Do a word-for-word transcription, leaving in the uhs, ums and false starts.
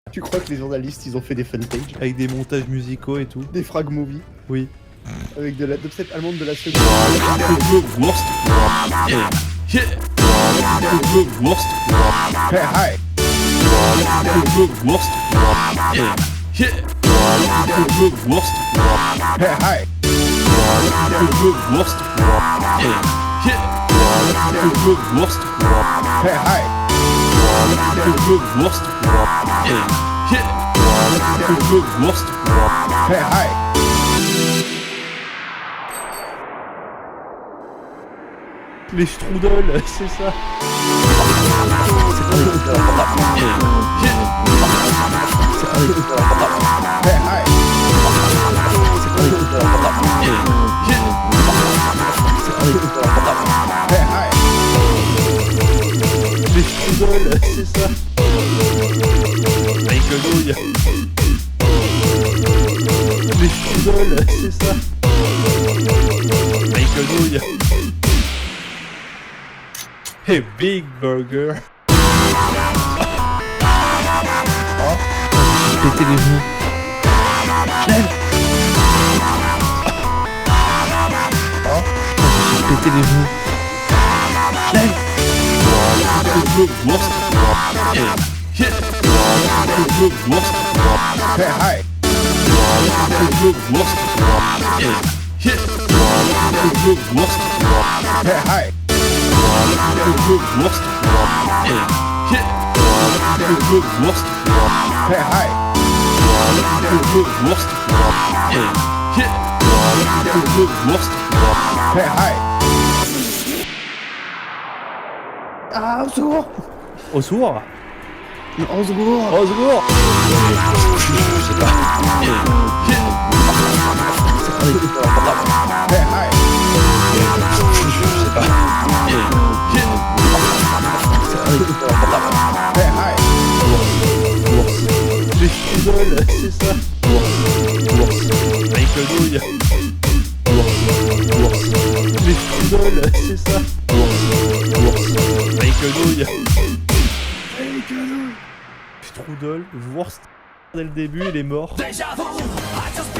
Tu crois que les journalistes, ils ont fait des fanpages? Avec des montages musicaux et tout. Des frag movies? Oui. Avec de la dubstep allemande de la seconde. Wurst. Yeah. Wurst. Hey, hi. Wurst. Yeah. Wurst. Hey, hi. Wurst. Yeah. Wurst. Hey, hi. Wurst. Yeah. Wurst. Hey, hi. Les strudels, c'est ça. Hey, hi. Hey, hi. Les strudels, c'est ça. Avec le nouille. Les strudels, c'est ça. Avec le nouille. Hey, Big Burger. Oh, j'ai pété les genoux. Schnell. Oh, j'ai pété les genoux. Schnell. Wurst. Yeah. Wurst. Hey, hi. Wurst. Yeah. Wurst. Hey, hi. Wurst. Yeah. Wurst. Hey, hi. Wurst. Yeah. Wurst. Hey, hi. Ah, au secours! Au secours. Au secours! Au secours. Hey, hi. Hey, hi. Les strudels, c'est ça. Avec le nouille. Les strudels, c'est ça. Avec le nouille. Strudel, Wurst. Dès le début, il est mort. Déjà vu, I just